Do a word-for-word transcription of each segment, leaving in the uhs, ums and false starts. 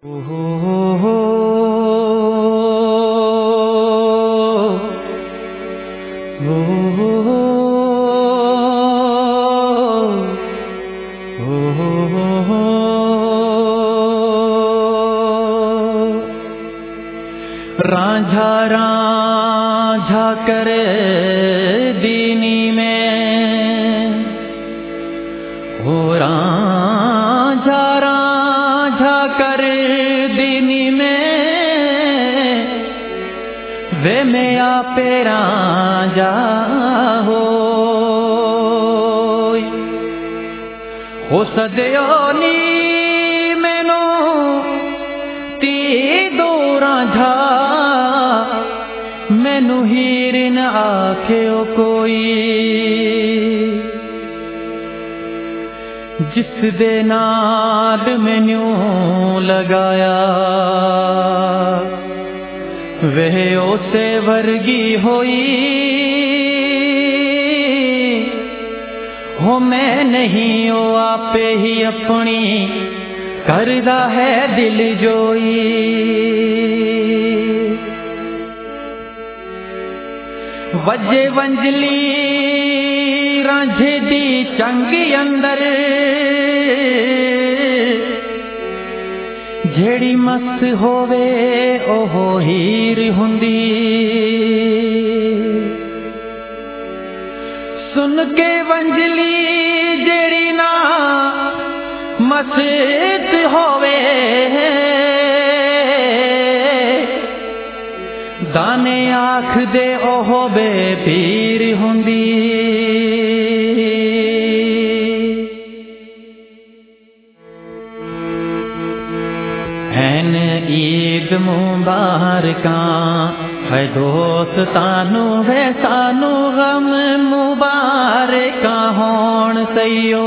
रांझा रांझा करे दीनी में, हो रांझा रांझा करे दीनी में, वे में आपे रांझा हो हो सदियो नी मैनू ती दो रांझा, मैनू हीर न आख्यो कोई, जिस दे नाल मैनू लगाया वह उसे वर्गी होई, हो मैं नहीं ओ आपे ही अपनी करदा है दिल जोई। वजे वंजली रांझे दी चंगी अंदर, जेड़ी मस्त होवे ओहो हीर हुंदी, सुन के वंजली जेड़ी ना मस्त होवे, दाने आख दे ओहो बे पीर हुंदी। ऐन ईद मुबारकां है दोस्तानू वे सानू गम मुबारकां होण सईयो,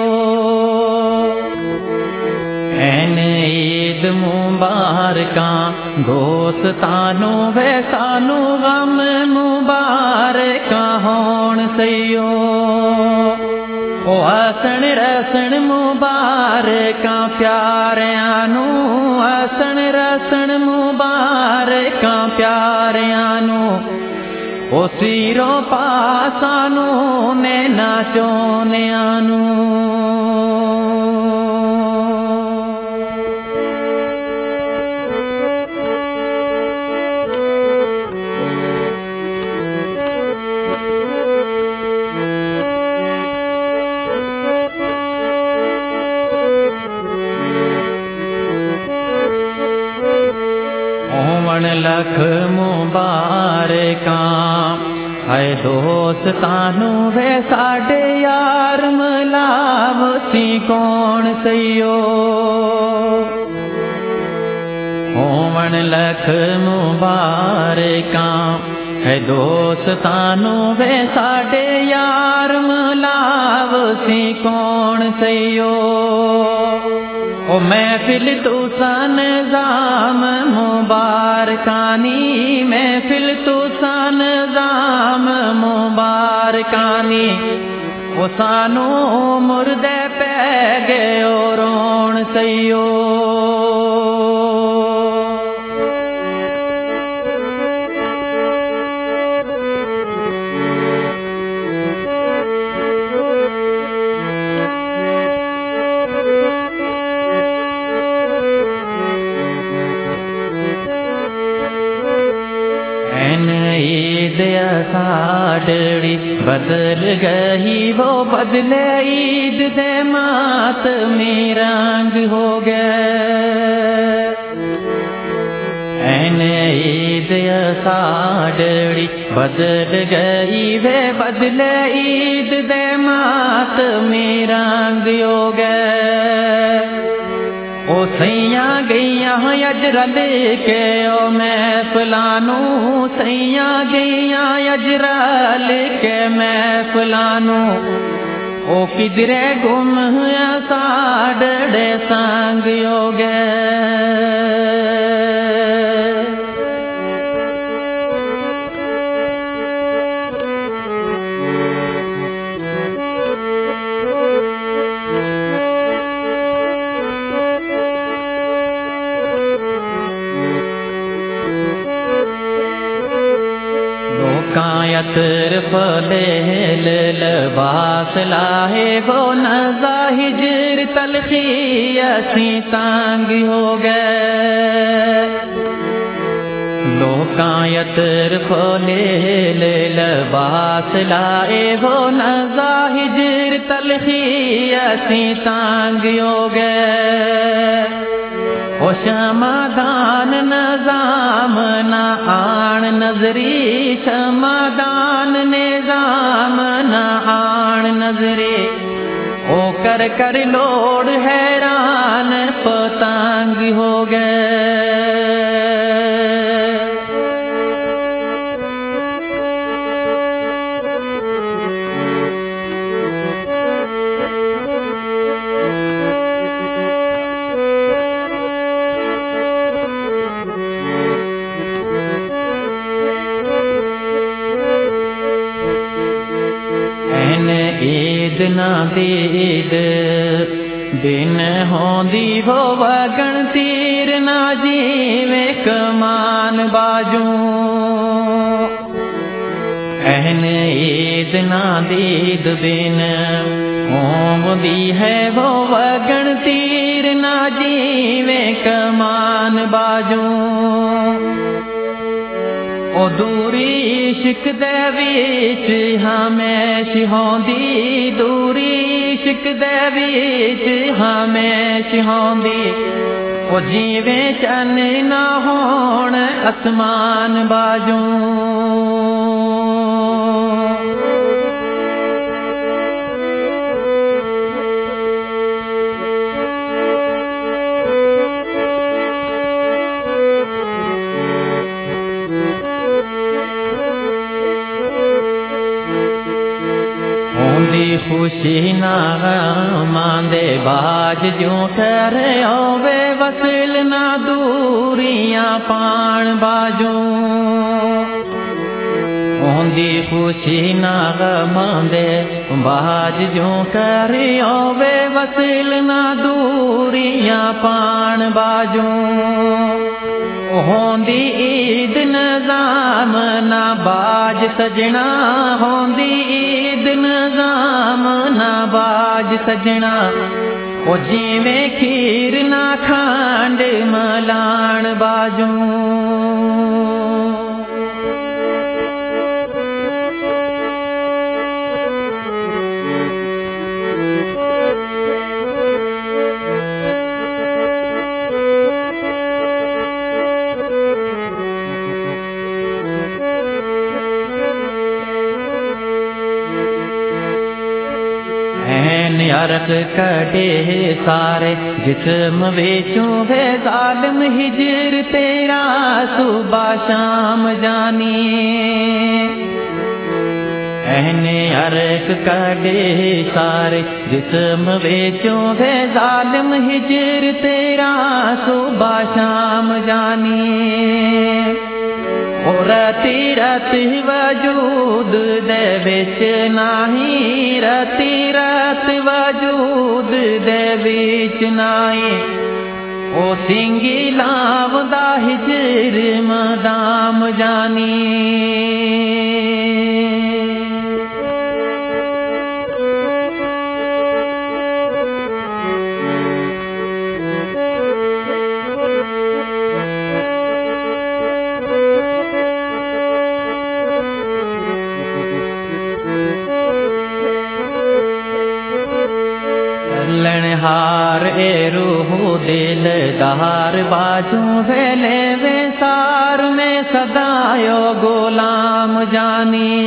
ऐन ईद मुबारकां दोस्तानू वे सानू गम मुबारकां होण सईयो, ओ हसन रसन मुबारकां प्यारियां नू, हसन रसन मुबारकां प्यारियां नू, ओ सीरो पासानू नैना चोनियां नू। लख मुबारकां है दोस्तानू वे साडे यार मलावसी कौन सईयो, होवन लख मुबारकां है दोस्तानू वे साडे यार मलावसी कौन सईयो, ओ महफिल तुसा निज़ाम मुबारकानी, महफिल तुसा निज़ाम मुबारकानी, ओ सानू मुर्दे पै गयो रोण सईयो। ईद साड़ी बदल गई वो बदले ईद दे मातमी रंग हो गए, ऐन ईद साड़ी बदल गई वे बदले ईद दे मातमी रंग हो गए, ओ सैया गईया अज रल के ओ महफिलानू, सैया गईया अज रल के महफिलानू, ओ किधरे गुम साडे संग हो गए। عطر فلیل لباس لاہے وہ نزا ہجر تلخی اسی تانگ ہو گئے لوکاں عطر فلیل لباس لائے وہ نزا ہجر تلخی اسی تانگ ہو گئے او شمادان نظام نہ آن نظری شمادان نظام نہ آن نظری او کر کر لوڑ حیران پتنگ ہو گئے عید نہ دید دن ہوندی ہو وگن تیر نہ جیوے کمان باجوں اہن عید نہ دید دن ہوندی ہے وہ وگن تیر نہ جیوے کمان باجوں او دوری عشق دے وچ ہمیش ہوندی دوری عشق دے وچ ہمیش ہوندی او جیویں چن نہ ہون اسمان باجوں خوشی نہ ماندے باج جوں ٹھہرے ہوے وصل نہ دوریاں پان باجوں ہوندی خوشی نہ ماندے باج جوں ٹھہرے ہوے وصل نہ دوریاں پان باجوں ہوندی عید نظام نہ باج سجنا ہوندی عید نظام نہ باج سجنا او جیویں کھیر نہ کھانڈ ملان باجوں عرق کٹے سارے جسم ویچوں ہے ظالم ہجر تیرا صبح شام جانی اہن عرق کٹے سارے جسم ویچوں ہے ظالم ہجر تیرا صبح شام جانی اور رتی رتی وجود دے وچ نہیں رتی رت وجود دے وچ نہیں او سنگی لاو دا ہجر مدام جانی ہار اے روح دل دار باجوں ویلے وے سار میں صدایو غلام جانی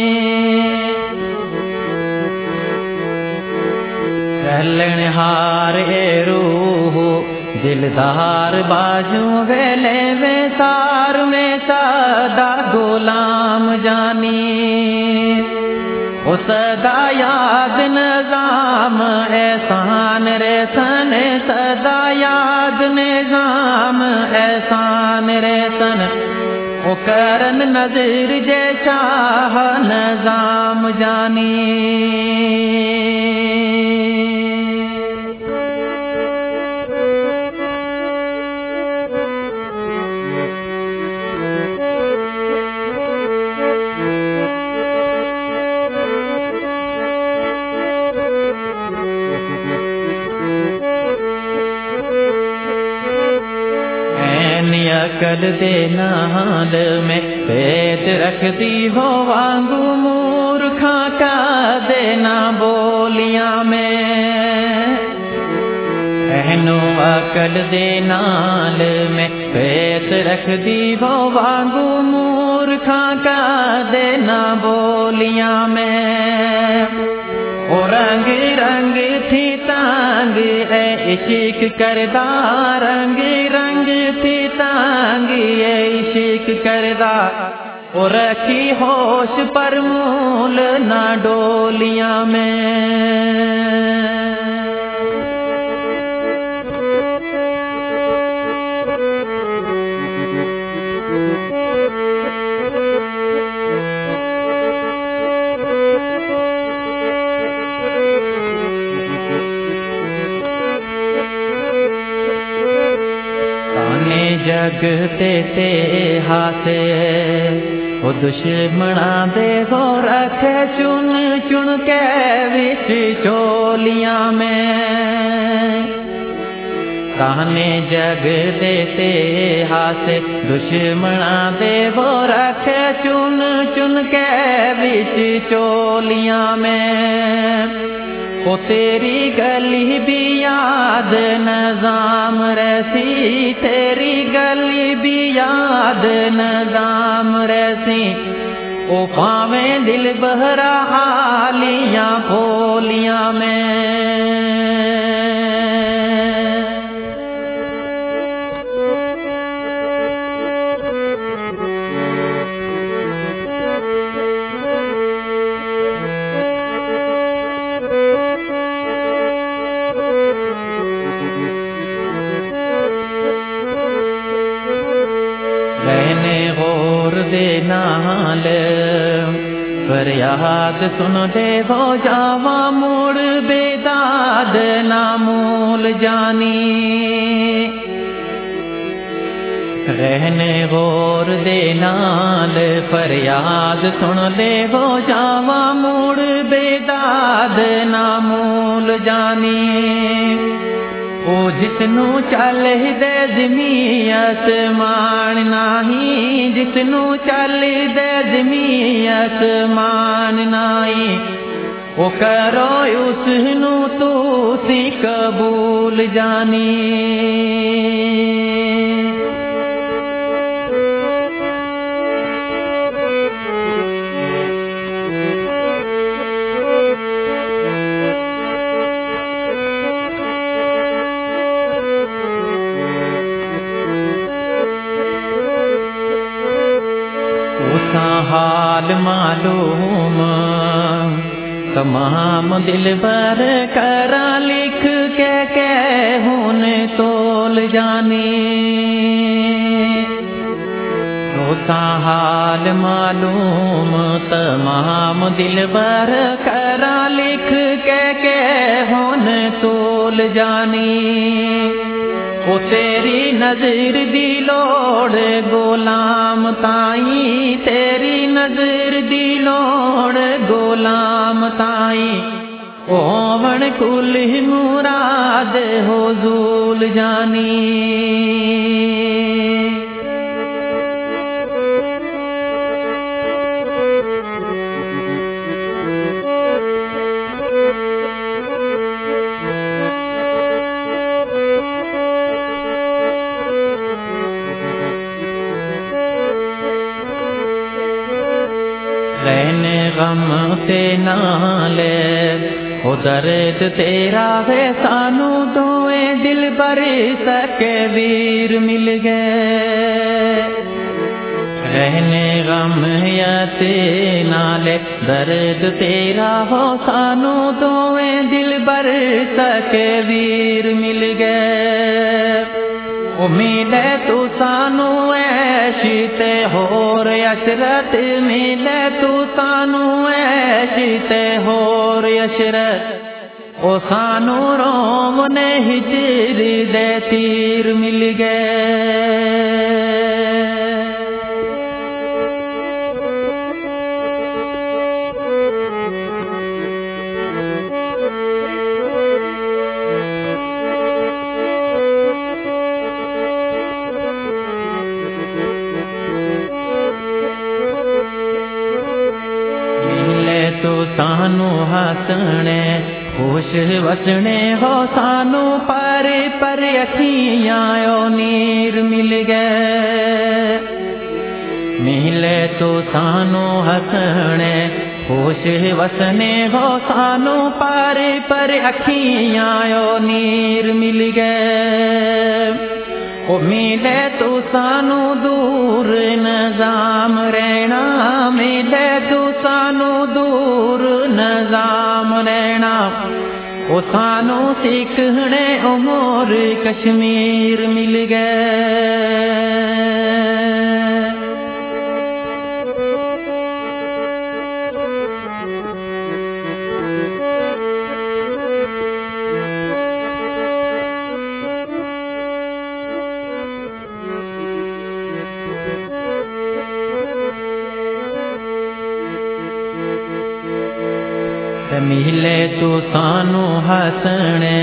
چلن ہار اے روح دل دار باجوں ویلے وے سار میں صدا غلام جانی او صدا یاد نظام احسان رسن صدا یاد نظام احسان رسن او کرن نظر جے شاہ نظام جانی عقل دے نال میں پیت رکھ دی ہو وانگو مورکھاں کا دینا بولیاں میں اینو عقل دے نال میں پیت رکھ دی ہو وانگو مورکھاں کا دینا بولیاں میں او رنگ رنگ تھی تانگ اے عشق کردہ رنگ رنگ تھی تانگ اے عشق کردہ او رکھی ہوش پر مول نہ ڈولیاں میں جگ تے تے ہاتھے او دشمناں دے ہو رکھے چن چن کے وچ چولیاں میں کہنے جگ تے تے ہاتھے دشمناں دے ہو رکھے چن چن کے وچ چولیاں میں او تیری گلی بھی یاد نظام رسی تیری گلی بھی یاد نظام رسی او پاویں دل بہرا حالیاں پولیاں میں غور دے نال فریاد سن دے ہو جاواں موڑ بیداد نامول جانی رہنے غور دے نال فریاد سن دے ہو جاواں موڑ بیداد نامول جانی او جسنو چلے دے زمین آسمان نہیں جسنو چلے دے زمین آسمان نہیں او کرو اس نو تو سی قبول جانی حال معلوم تمام دل بر کرا لکھ کے کہ ہن تول جانی ہوتا حال معلوم تمام دل بر کرا لکھ کے کہ ہن تول جانی او تیری نظر دی لوڑ غلام تائیں تیری نظر دی لوڑ غلام تائیں اوون کل مراد حضول جانی رہنے غم تے نالے او درد تیرا ہے سانو دوئے دل بر سکے ویر مل گئے رہنے غم یا تے نالے درد تیرا ہو سانو دوئے دل بر سکے ویر مل گئے ملے تو سانو ایشی تے ہور عشرت ملے تو سانو ایشی تے ہور عشرت او سانو روم نے ہجر دے تیر مل گئے سانو ہسنے خوش وسنے ہو سانو پر پر اکھیاں او نیر مل گئے ملے تو سانو ہسنے خوش وسنے ہو سانو پر پر اکھیاں او نیر مل گئے او ملے تو سانو دور نظام رہنا ملے تو سانو دور نظام رہنا او سانو سیکھنے امور کشمیر مل گئے ملے تو سانو ہسنے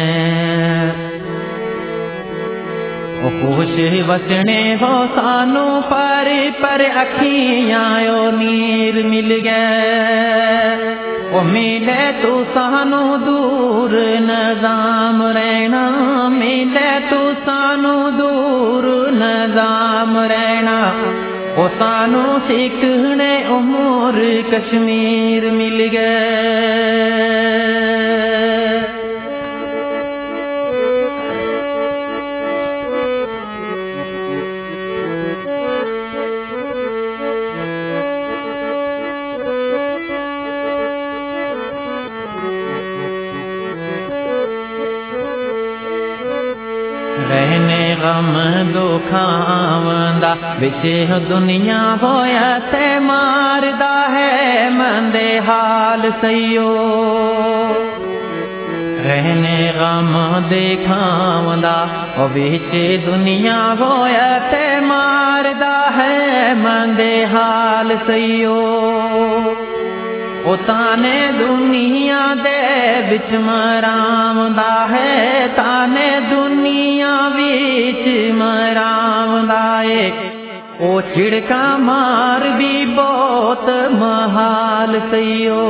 او خوش وسنے ہو سانو پر پر اکھیاں او نیر مل گئے او ملے تو سانو دور نظام رہنا ملے تو سانو دور نظام رہنا او سانو سیکھنے امور کشمیر مل گئے رہنے غم دکھاوندا وچ دنیا ہویا تے ماردا ہے مندے حال سیو رہنے غم دکھاوندا او وچ دنیا ہویا تے ماردا ہے مندے حال سیو او تانے دنیا دے وچ مرامدا ہے تانے دنیا وچ مرامدا ہے او چھڑکا مار بھی بہت محال سیو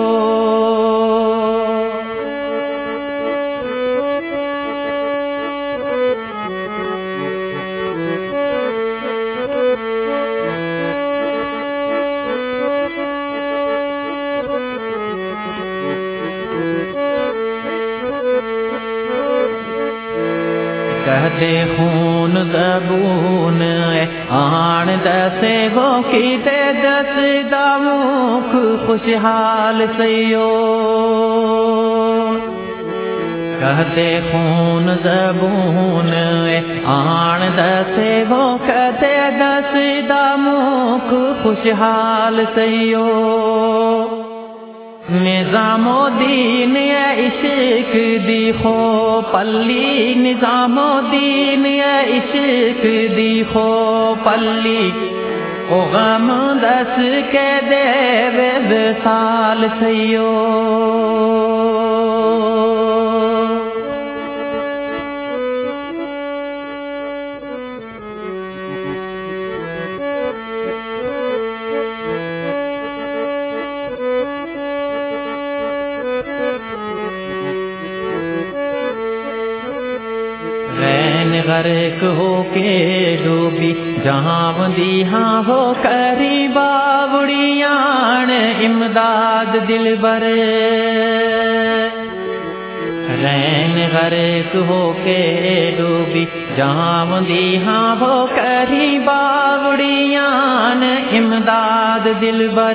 کہتے خون زبون آن دسے وہ کیتے دس دا مکھ خوشحال سیو کہتے خون زبون آن دسے وہ کہتے دس دا مکھ خوشحال سیو نظام و دین اے عشق دی خو پلی نظام و دین اے عشق دی خو پلی او غم دس کے دے وصال سیو غرق ہو کے ڈوبی جہاں بندی ہاں ہو کری باوڑیاں امداد دل بر رین غرق ہو کے ڈوبی جہاں بندی ہاں ہو کری باوڑیاں امداد دل بر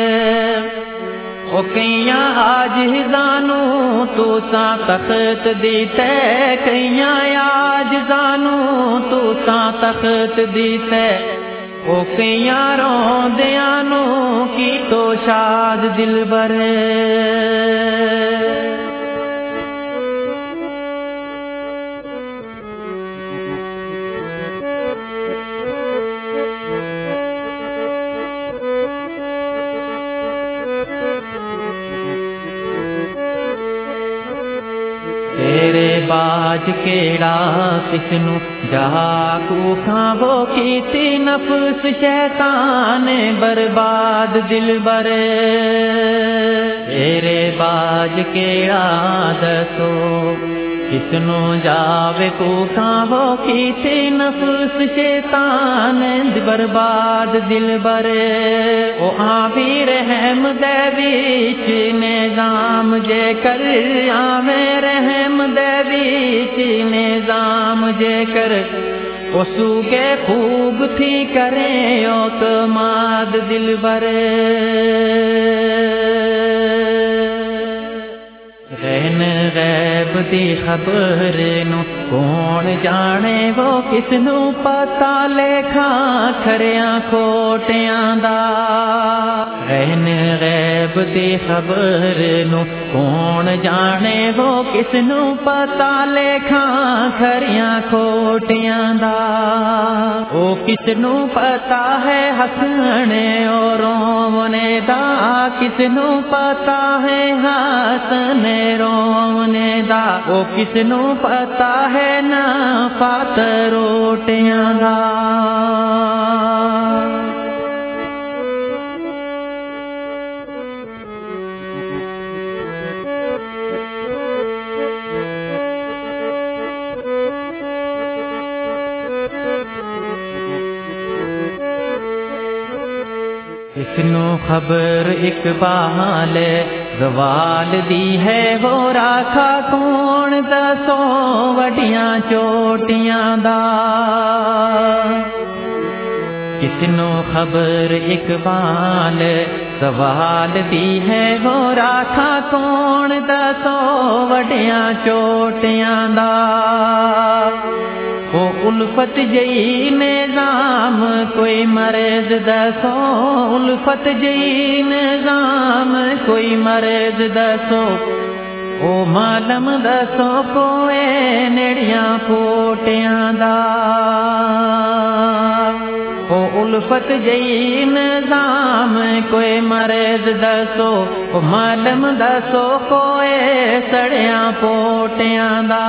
او کئیاں آج زانو تو سا تخت دیتے کئیاں آج زانو تو سا تخت دیتے او کئیاں روندیانو کی تو شاد دل بر تیرے باج کیڑا کسنو جہاں کو کھاو کیتی نفس شیطان برباد دل بر تیرے باج کے دسو کس نو جاوے کوکاں وہ کیتے نفس شیطان برباد دل برے او آوی رحم دے ویچ نظام جے کر آوے رحم دے ویچ نظام جے کر او سوگے خوب تھی کرے او کماد دل برے غین غیب دی خبر نو کون جانے وہ کس نو پتا لکھا کھریاں کھوٹیاں دا غین غیب دی خبر نو کون جانے وہ کس نو پتا لکھا کھریاں کھوٹیاں دا او کس نو پتا ہے ہسنے اور رونے دا کس نو پتا ہے ہسنے رونے دا او کس نو پتا ہے نا فات روٹیاں دا اس نو خبر اقبال زوال دی ہے وہ راکھا کون دسو وڈیاں چوٹیاں دا کس نو خبر اقبال زوال دی ہے وہ راکھا کون دسو وڈیاں چوٹیاں دا او الفت جئی نظام کوئی مرض دسو الفت جئی نظام کوئی مرض دسو او معلم دسو کوئے نڑیاں پوٹیاں دا او الفت جئی نظام کوئی مرض دسو او معلم دسو کوئے سڑیاں پوٹیاں دا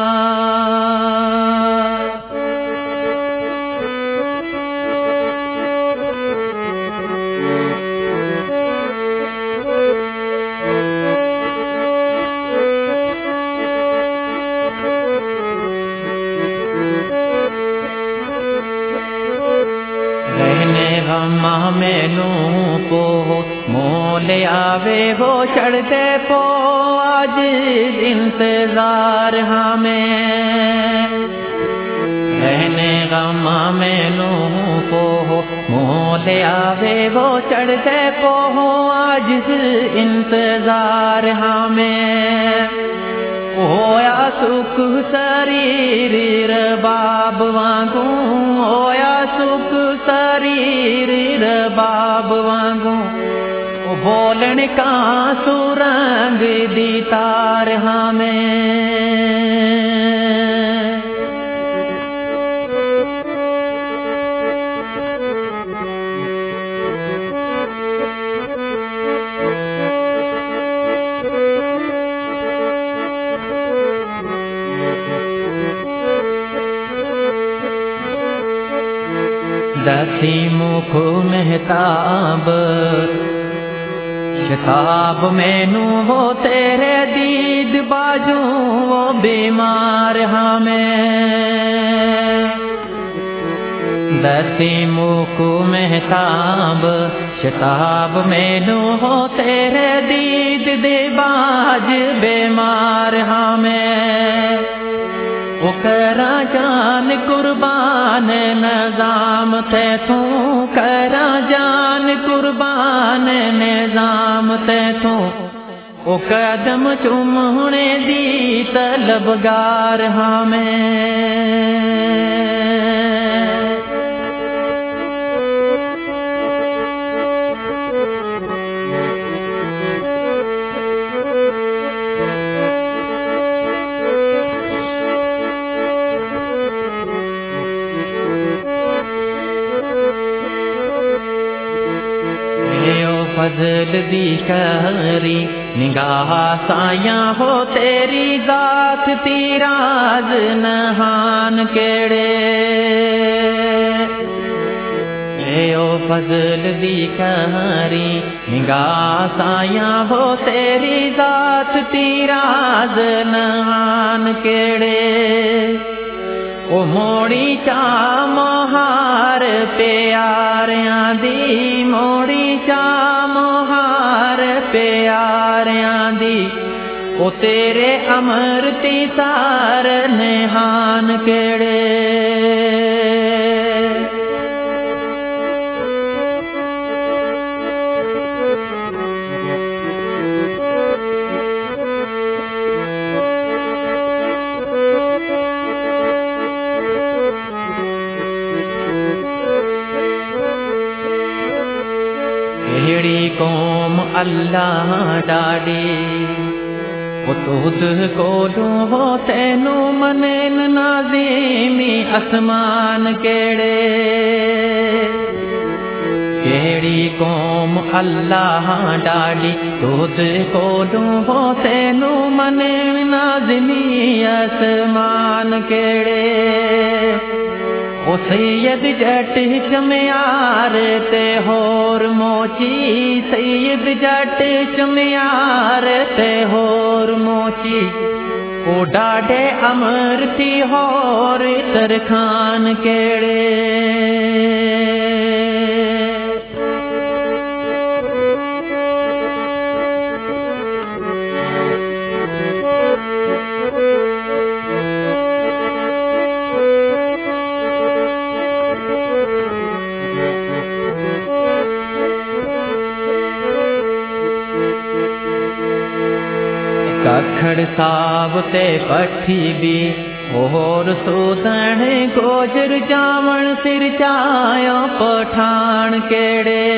غمہ مینوں کو مول آوے وہ چڑھتے پو آج انتظار ہمیں رہنے غمہ مینوں کو مول آوے وہ چڑھتے پو آج انتظار ہمیں ہویا سکھ سریر رباب وانگوں ہویا سکھ سریر رباب وانگوں بولن کا سرنگ دی تار ہمیں دسی مکھ مہتاب شتاب مینوں وہ تیرے دید باجوں وہ بیمار ہمیں دسی مکھ مہتاب شتاب مینوں وہ تیرے دید دے باج بیمار ہمیں او کرا جان قربان نظام تے تو کرا جان قربان نظام تے تو او قدم چومنے دی طلبگار ہمیں فضل دی کری نگاہ سایاں ہو تیری ذات تیراز نہان کیڑے اے او فضل دی کہری نگاہ سایاں ہو تیری ذات تیراز نہان کیڑے او موڑی چا مہار پیاریاں دی موڑی چا مہار پیاریاں دی او تیرے امرتی سار نہان کیڑے کیڑی قوم اللہ ڈاڈی خود کولو ہو تینو منین نازیمی اسمان کیڑے کیڑی قوم اللہ ڈاڈی خود کولو ہو تینو منین نازیمی اسمان کیڑے او سید جٹ چمیار تے ہور موچی سید جٹ چمیار تے ہور موچی او ڈاڈے امرتی ہور ترخان کیڑے ککھڑ ساو تے پٹھی بھی اور سوتن گوجر جاون سر چایو پٹھان کیڑے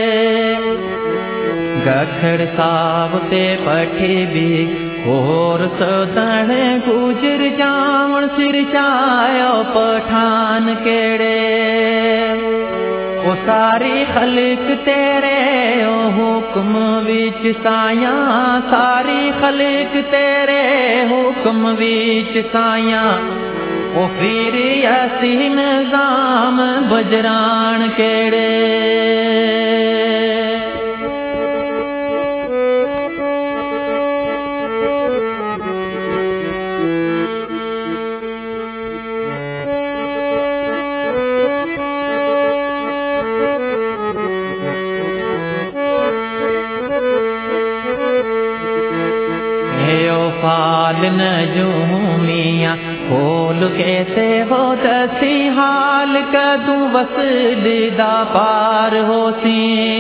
ککھڑ ساو تے پٹھی بھی اور سوتن گوجر جاون سر چایو پٹھان کیڑے او ساری خلق تیرے او حکم وچ سایاں ساری خلق تیرے حکم وچ سایاں او پھر اسی نظام بجران کیڑے فال نجومیاں کھول کیسے ہو دسی حال کدوں وصل دا پار ہو سی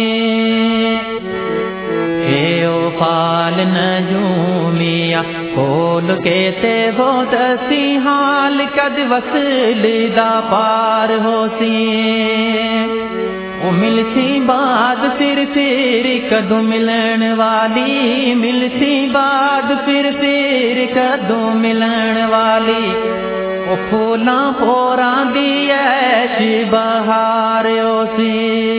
اے او فال نجومیاں کھول کیسے ہو دسی حال کد وصل دا پار ہو سی او ملسی بعد پھر پھر کدوں ملن والی ملسی بعد پھر پھر کدوں ملن والی او پھولاں پوراں دی عیش بہار او سی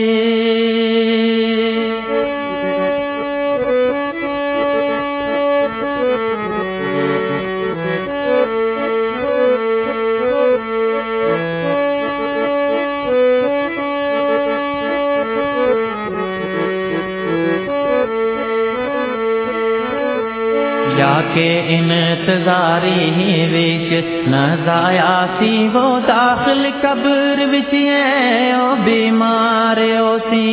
یا کہ انتظاری وچ نہ ضائع سی وہ داخل قبر وچ اے او بیمار او سی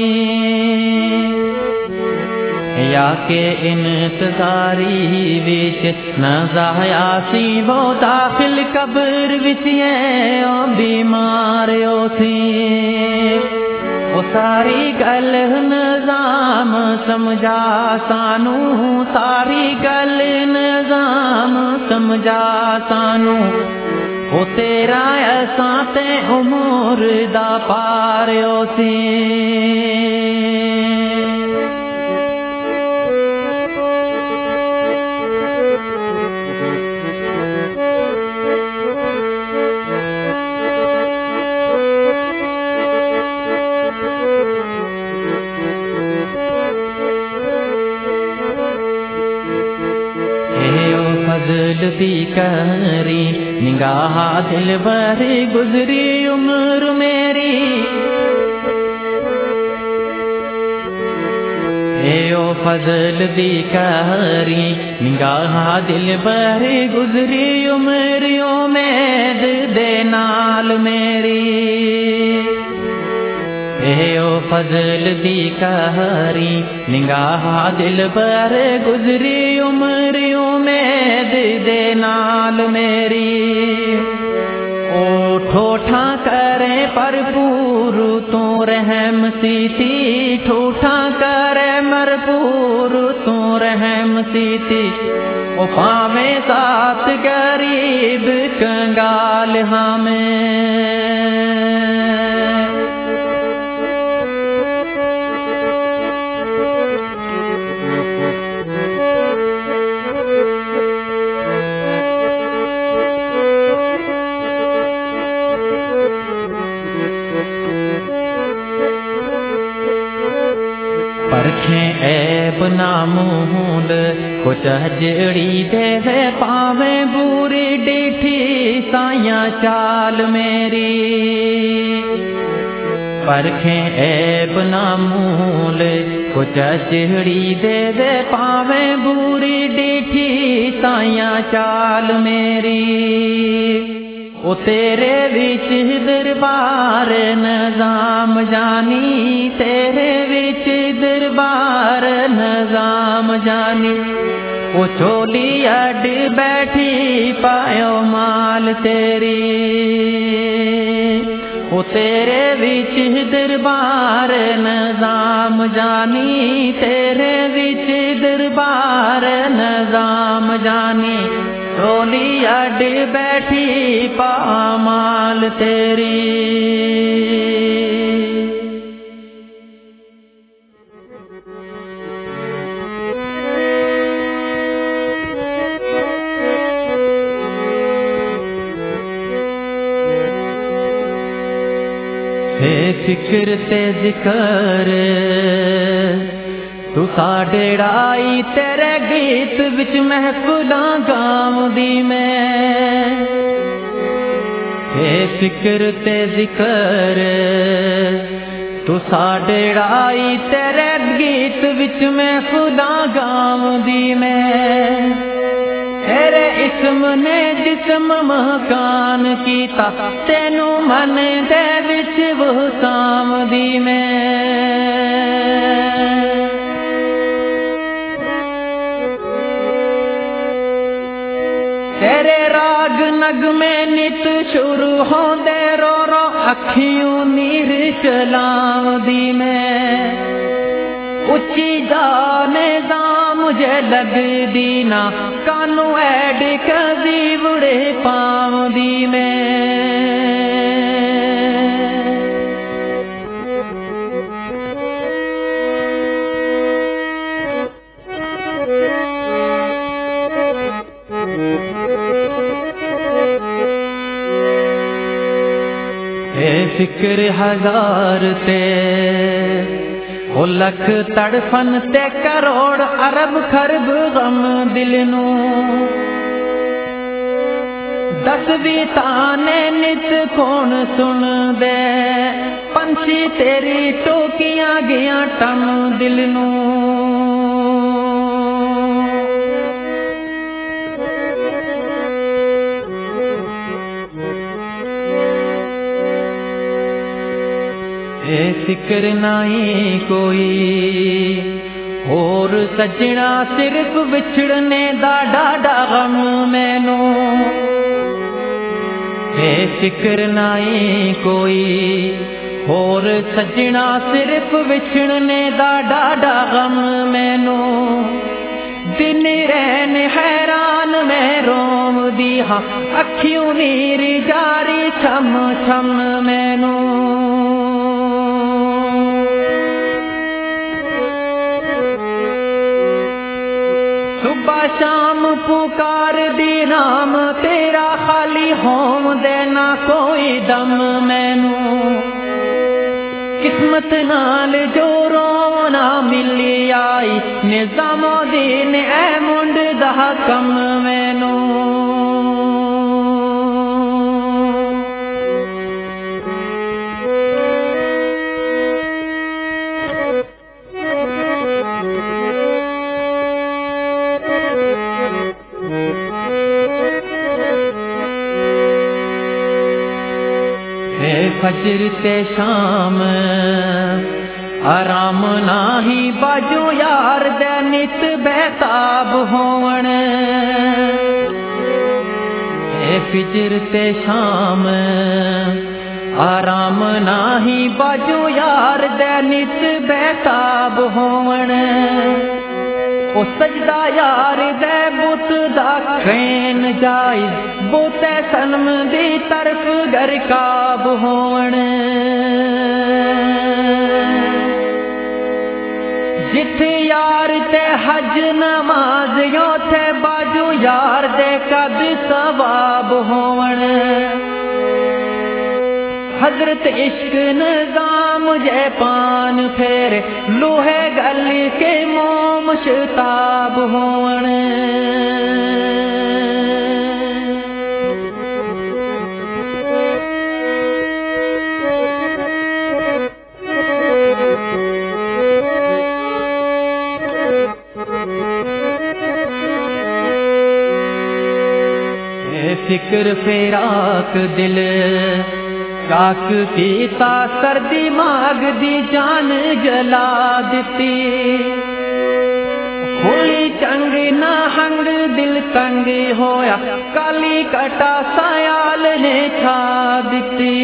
یا کہ انتظاری وچ نہ ضائع سی وہ داخل قبر وچ اے او بیمار او سی وہ ساری گل نظام سمجھا سانو ساری گل نظام سمجھا سانو وہ تیرا ایسا تے امور دا پار او سی فضل دی کہری نگاہ دل بھر گزری عمر میری فضل دی کاری نگاہ دل بر گزری عمر امید دے نال میری اے او فضل دی کاری نگاہ دل بر گزری عمر امید دے نال میری او ٹھوٹھا کرے پرپور تو رحم سیتی ٹھوٹھا کرے مرپور تو رحم سیتی او پاویں ساتھ غریب کنگال ہمیں پرکھیں عیب نامول کچھ جڑی دے دے پاویں بوری ڈیٹھی سائیاں چال میری پرکھیں عیب نامول کچھ جڑی دے دے پاویں بوری ڈیٹھی سائیاں چال میری او تیرے وچ دربار نظام جانی تیرے وچ دربار نظام جانی او چولی اڈ بیٹھی پایو مال تیری او تیرے وچ دربار نظام جانی تیرے وچ دربار نظام جانی چولی اڈ بیٹھی پامال تیری اے فکر تے ذکر تو ساڈے رائی تیرے گیت وچ محفلاں گاؤں دی میں اے فکر تے ذکر تو ساڈے رائی تیرے گیت وچ محفلاں گاؤں دی میں تیرے اسم نے جسم مکان کیتا تینو من دے وچ وہ سام دی میں تیرے راگ نغمے نت شروع ہوندے رو رو اکھیوں نیر کلام دی میں اچھی جانے دا مجھے لگ دینا کانو ایڈ کذی بڑے پاؤں دی میں اے فکر ہزار تے او لکھ تڑفن تے کروڑ ارب خرب غم دل نو دس بھی تانے نت کون سن دے پنچھی تیری ٹوکیاں گیا ٹم دل نو اے فکر نہیں کوئی اور سجنا صرف بچھڑنے دا ڈاڈا غم مینو اے فکر نہیں کوئی اور سجنا صرف بچھڑنے دا ڈاڈا غم مینو دن رہن حیران میں روم دی ہاں اکھیوں نیر جاری چھم چھم مینو صبح شام پکار دی نام تیرا خالی ہوم دینا کوئی دم مینو قسمت نال جو رونا ملی آئی نظام الدین اے منڈ دا کم مینو فجر تے شام آرام ناہی باجو یار دے نت بےتاب ہون اے فجر تے شام آرام ناہی باجو یار دے نت بےتاب ہون او سجدہ یار دے بت دا کھین جائز بت سنم دی طرف گرکاب ہون جتھے یار تے حج نماز یو تھے باجو یار دے قد ثواب ہون حضرت عشق نظام جے پان پھیرے لوہے گل کے موم شتاب ہون فکر فراق دل کاک کیتا سردی ماگ دی جان جلا دیتی ہوئی چنگ نہ ہنگ دل تنگ ہویا کالی کٹا سیال نے چھا دیتی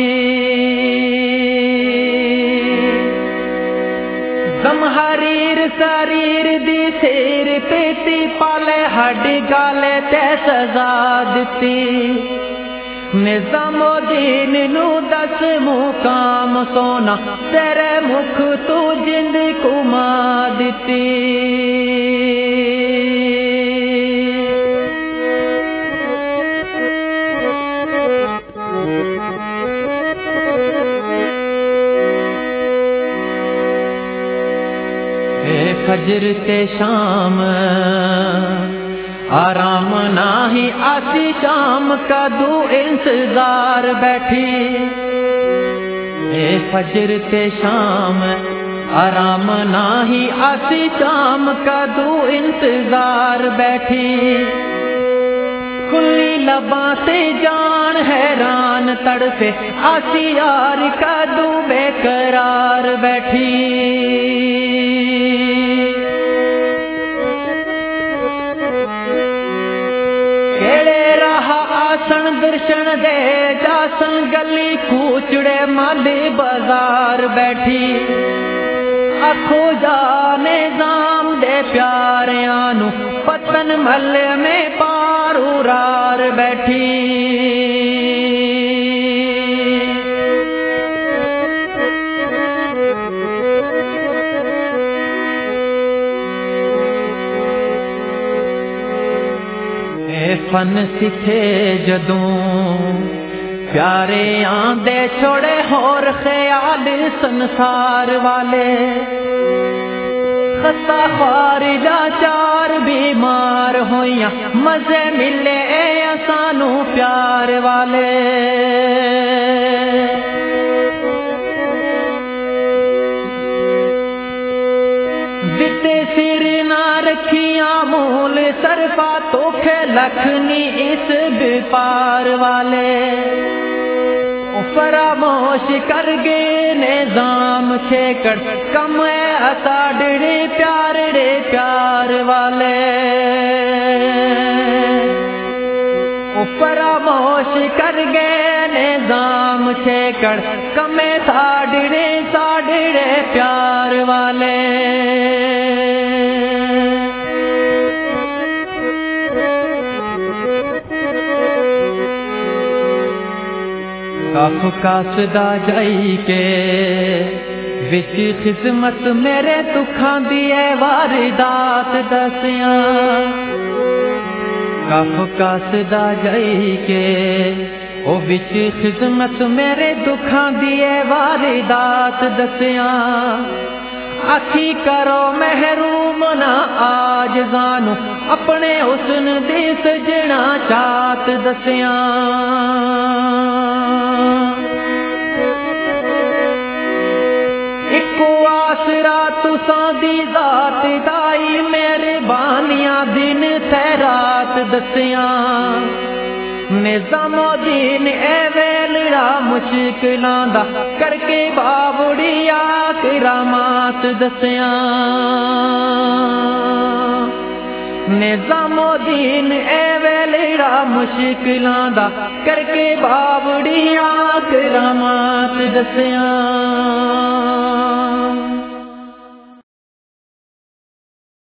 زمحریر سریر دی سیر پیتی پالے ہڈ گالے تے سزا دیتی نظام دین نو دس مقام سونا تیرے مکھ تو جند کما دیتی فجر تے شام آرام ناہی آسی شام کا دو انتظار بیٹھی اے فجر تے شام آرام ناہی آسی شام کا دو انتظار بیٹھی کھلی لباں سے جان حیران تڑپے آسی یار کا دو بے قرار بیٹھی آسن درشن دے جاسن گلی کوچڑے مالی بازار بیٹھی آکھو جا نظام دے پیاریانو پتن محلے میں پارو رار بیٹھی فن سکھے جدوں پیارے آندے چھوڑے ہور خیال سنسار والے خستہ خوار جا چار بیمار ہویاں مزے ملے اسانو پیار والے دتے سر نہ رکھیاں مول سرفا تو کھے لکھنی اس بپار والے فراموش کر گے نظام کھیکڑ کم اساڑے پیار ڈے پیار والے فراموش کر گے نظام کھیکڑ کم ساڑے ساڑے پیار والے کاف کاسدا جائی کے وچ خدمت میرے دکھاں دی واردات دسیاں کاف کاسدا جائی کے او وچ خدمت میرے دکھاں دی واردات دسیاں آکھی کرو محروم نہ آج زانو اپنے حسن دی سجنا چات دسیاں اکو آسرا تساں دی ذات دائی میرے بانیاں دن تے رات دسیاں نظام الدین اے ویلڑا مشکلاں دا کر کے بابڑیا کرامات دسیاں نظام الدین اے ویلڑا مشکلاں دا کر کے بابڑیا کرامات دسیاں